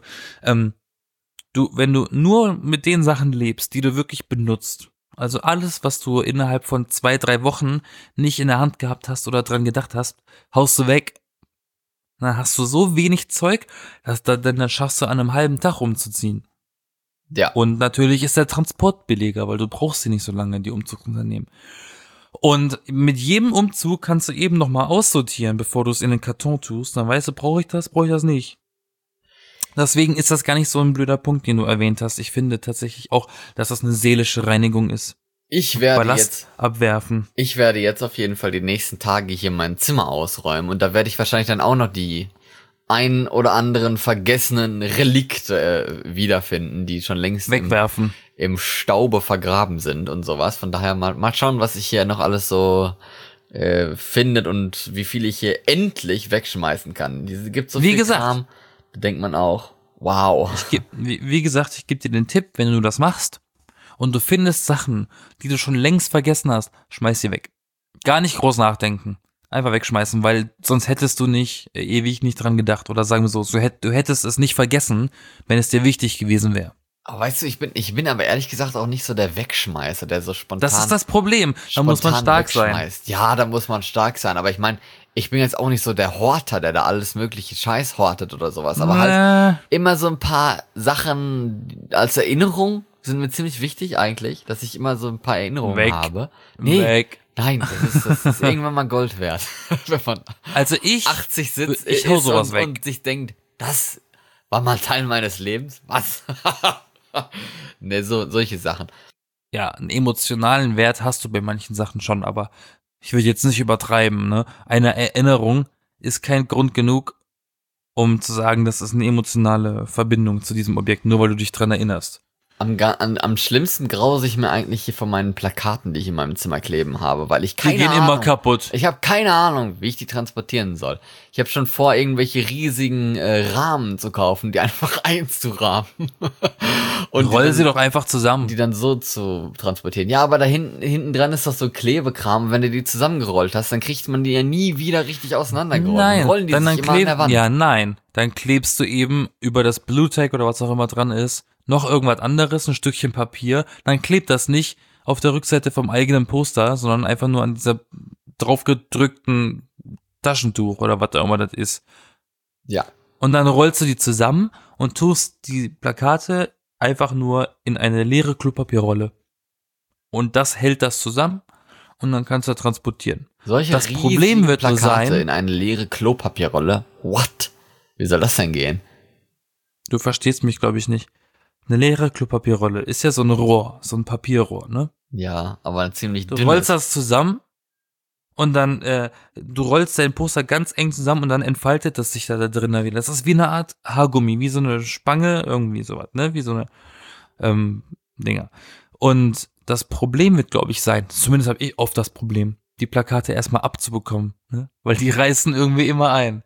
Wenn du nur mit den Sachen lebst, die du wirklich benutzt, also alles, was du innerhalb von 2-3 Wochen nicht in der Hand gehabt hast oder dran gedacht hast, haust du weg. Dann hast du so wenig Zeug, dass dann schaffst du an einem halben Tag umzuziehen. Ja. Und natürlich ist der Transport billiger, weil du brauchst sie nicht so lange, die Umzugsunternehmen. Und mit jedem Umzug kannst du eben nochmal aussortieren, bevor du es in den Karton tust. Dann weißt du, brauche ich das nicht. Deswegen ist das gar nicht so ein blöder Punkt, den du erwähnt hast. Ich finde tatsächlich auch, dass das eine seelische Reinigung ist. Ich werde Ballast abwerfen. Ich werde jetzt auf jeden Fall die nächsten Tage hier mein Zimmer ausräumen und da werde ich wahrscheinlich dann auch noch die ein oder anderen vergessenen Relikte wiederfinden, die schon längst Wegwerfen. Im Staube vergraben sind und sowas. Von daher mal schauen, was sich hier noch alles so findet und wie viel ich hier endlich wegschmeißen kann. Gibt so viel Kram, da denkt man auch, wow. Wie gesagt, ich gebe dir den Tipp, wenn du das machst und du findest Sachen, die du schon längst vergessen hast, schmeiß sie weg. Gar nicht groß nachdenken. Einfach wegschmeißen, weil sonst hättest du nicht ewig nicht dran gedacht. Oder sagen wir so, du hättest es nicht vergessen, wenn es dir wichtig gewesen wäre. Aber weißt du, ich bin aber ehrlich gesagt auch nicht so der Wegschmeißer, der so spontan. Das ist das Problem. Da muss man stark sein. Ja, da muss man stark sein. Aber ich meine, ich bin jetzt auch nicht so der Horter, der da alles mögliche Scheiß hortet oder sowas. Aber halt immer so ein paar Sachen als Erinnerung sind mir ziemlich wichtig eigentlich, dass ich immer so ein paar Erinnerungen habe. Weg. Nein, das ist irgendwann mal Gold wert. Wenn man also 80 sitzt ich hau sowas weg. Und sich denkt, das war mal Teil meines Lebens. Was? Ne, solche Sachen. Ja, einen emotionalen Wert hast du bei manchen Sachen schon, aber ich will jetzt nicht übertreiben, ne? Eine Erinnerung ist kein Grund genug, um zu sagen, das ist eine emotionale Verbindung zu diesem Objekt, nur weil du dich dran erinnerst. Am schlimmsten grause ich mir eigentlich hier von meinen Plakaten, die ich in meinem Zimmer kleben habe, weil ich keine Die gehen Ahnung, immer kaputt. Ich habe keine Ahnung, wie ich die transportieren soll. Ich habe schon vor, irgendwelche riesigen Rahmen zu kaufen, die einfach einzurahmen. Und roll sie doch einfach zusammen. Die dann so zu transportieren. Ja, aber da hinten dran ist doch so Klebekram. Wenn du die zusammengerollt hast, dann kriegt man die ja nie wieder richtig auseinandergerollt. Nein, rollen die sich immer an der Wand. Ja, nein. Dann klebst du eben über das Blu-Tack oder was auch immer dran ist, noch irgendwas anderes, ein Stückchen Papier. Dann klebt das nicht auf der Rückseite vom eigenen Poster, sondern einfach nur an dieser draufgedrückten Taschentuch oder was auch immer das ist. Ja. Und dann rollst du die zusammen und tust die Plakate einfach nur in eine leere Klopapierrolle. Und das hält das zusammen und dann kannst du transportieren. Solche das Problem wird Plakate nur sein, in eine leere Klopapierrolle. What? Wie soll das denn gehen? Du verstehst mich, glaube ich, nicht. Eine leere Klopapierrolle ist ja so ein Rohr, so ein Papierrohr, ne? Ja, aber ein ziemlich Du dünnes. rollst das zusammen und dann, du rollst dein Poster ganz eng zusammen und dann entfaltet das sich da drinnen wieder. Das ist wie eine Art Haargummi, wie so eine Spange, irgendwie sowas, ne? Wie so eine, Dinger. Und das Problem wird, glaube ich, sein, zumindest habe ich oft das Problem, die Plakate erstmal abzubekommen, ne? Weil die reißen irgendwie immer ein.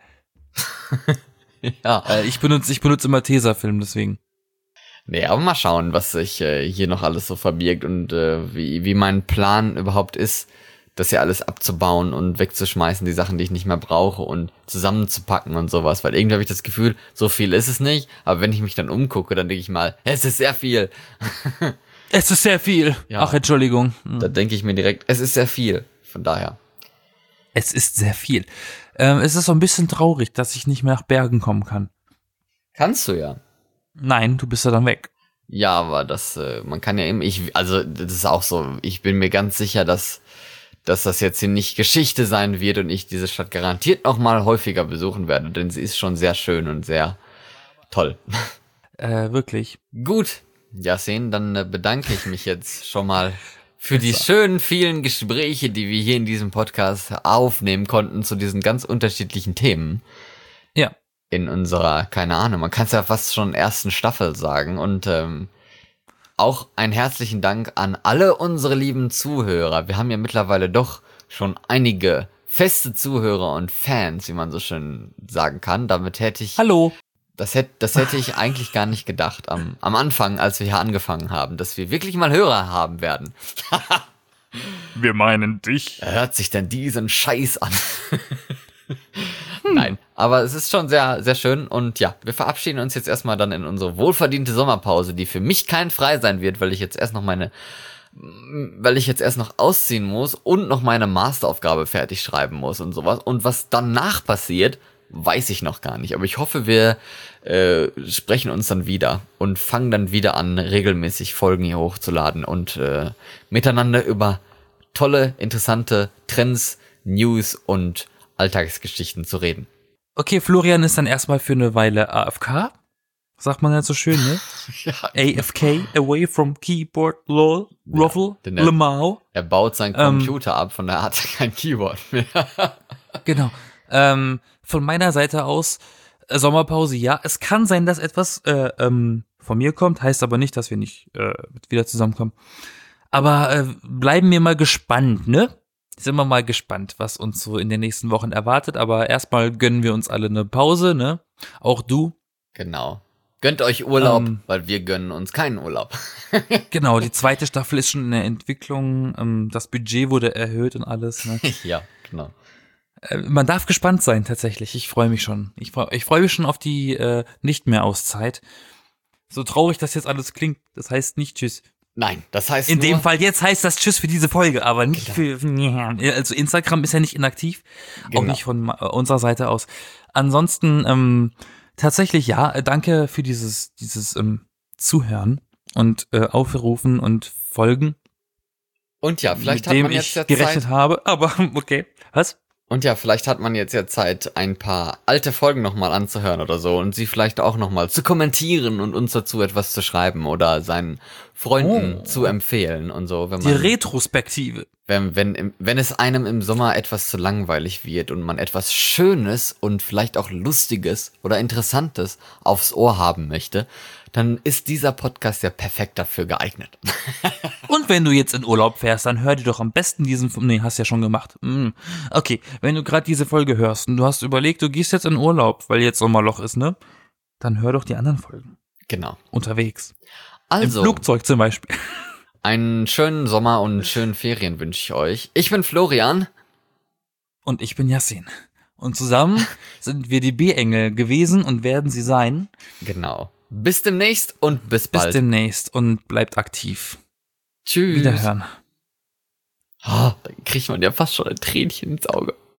Ja. Ich benutze immer Tesafilm, deswegen. Nee, aber mal schauen, was sich hier noch alles so verbirgt und wie mein Plan überhaupt ist, das hier alles abzubauen und wegzuschmeißen, die Sachen, die ich nicht mehr brauche und zusammenzupacken und sowas. Weil irgendwie habe ich das Gefühl, so viel ist es nicht, aber wenn ich mich dann umgucke, dann denke ich mal, es ist sehr viel. Es ist sehr viel. Ja. Ach, Entschuldigung. Da denke ich mir direkt, es ist sehr viel. Von daher. Es ist sehr viel. Es ist so ein bisschen traurig, dass ich nicht mehr nach Bergen kommen kann. Kannst du ja. Nein, du bist ja dann weg. Ja, aber das, man kann ja eben, also das ist auch so, ich bin mir ganz sicher, dass das jetzt hier nicht Geschichte sein wird und ich diese Stadt garantiert noch mal häufiger besuchen werde, denn sie ist schon sehr schön und sehr toll. Wirklich. Gut, Yasin, dann bedanke ich mich jetzt schon mal für die schönen vielen Gespräche, die wir hier in diesem Podcast aufnehmen konnten zu diesen ganz unterschiedlichen Themen. Ja. In unserer, keine Ahnung, man kann es ja fast schon ersten Staffel sagen. Und auch einen herzlichen Dank an alle unsere lieben Zuhörer. Wir haben ja mittlerweile doch schon einige feste Zuhörer und Fans, wie man so schön sagen kann. Damit hätte ich... Hallo. Das hätte ich eigentlich gar nicht gedacht am Anfang, als wir hier angefangen haben, dass wir wirklich mal Hörer haben werden. Wir meinen dich. Hört sich denn diesen Scheiß an? Nein, aber es ist schon sehr, sehr schön und ja, wir verabschieden uns jetzt erstmal dann in unsere wohlverdiente Sommerpause, die für mich kein frei sein wird, weil ich jetzt erst noch ausziehen muss und noch meine Masteraufgabe fertig schreiben muss und sowas. Und was danach passiert, weiß ich noch gar nicht. Aber ich hoffe, wir sprechen uns dann wieder und fangen dann wieder an, regelmäßig Folgen hier hochzuladen und miteinander über tolle, interessante Trends, News und Alltagsgeschichten zu reden. Okay, Florian ist dann erstmal für eine Weile AFK. Sagt man ja so schön, ne? Ja, AFK, away from keyboard, lol, ruffle, denn lemau. er baut seinen Computer ab, von daher hat er kein Keyboard mehr. Genau. Von meiner Seite aus, Sommerpause, ja. Es kann sein, dass etwas von mir kommt, heißt aber nicht, dass wir nicht wieder zusammenkommen. Aber bleiben wir mal gespannt, ne? Sind wir mal gespannt, was uns so in den nächsten Wochen erwartet. Aber erstmal gönnen wir uns alle eine Pause, ne? Auch du. Genau. Gönnt euch Urlaub, weil wir gönnen uns keinen Urlaub. Genau, die zweite Staffel ist schon in der Entwicklung. Das Budget wurde erhöht und alles, ne? Ja, genau. Man darf gespannt sein, tatsächlich. Ich freue mich schon. Ich freu mich schon auf die nicht mehr Auszeit. So traurig das jetzt alles klingt, das heißt nicht Tschüss. Nein, das heißt In nur, dem Fall jetzt heißt das Tschüss für diese Folge, aber nicht für, also Instagram ist ja nicht inaktiv, Genau. auch nicht von unserer Seite aus. Ansonsten, tatsächlich ja, danke für dieses Zuhören und Aufrufen und Folgen, Und ja, vielleicht mit hat dem man jetzt ich ja gerechnet Zeit. habe, aber okay. Was? Und ja, vielleicht hat man jetzt ja Zeit, ein paar alte Folgen nochmal anzuhören oder so und sie vielleicht auch nochmal zu kommentieren und uns dazu etwas zu schreiben oder seinen Freunden zu empfehlen und so. Wenn Die man, Retrospektive. wenn es einem im Sommer etwas zu langweilig wird und man etwas Schönes und vielleicht auch Lustiges oder Interessantes aufs Ohr haben möchte, dann ist dieser Podcast ja perfekt dafür geeignet. Und wenn du jetzt in Urlaub fährst, dann hör dir doch am besten nee, hast ja schon gemacht. Okay, wenn du gerade diese Folge hörst und du hast überlegt, du gehst jetzt in Urlaub, weil jetzt Sommerloch ist, ne? Dann hör doch die anderen Folgen. Genau. Unterwegs. Also, Im Flugzeug zum Beispiel. einen schönen Sommer und schönen Ferien wünsche ich euch. Ich bin Florian. Und ich bin Yassin. Und zusammen sind wir die B-Engel gewesen und werden sie sein. Genau. Bis demnächst und bis Bis bald. demnächst und bleibt aktiv. Tschüss. Wiederhören. Oh, da kriegt man ja fast schon ein Tränchen ins Auge.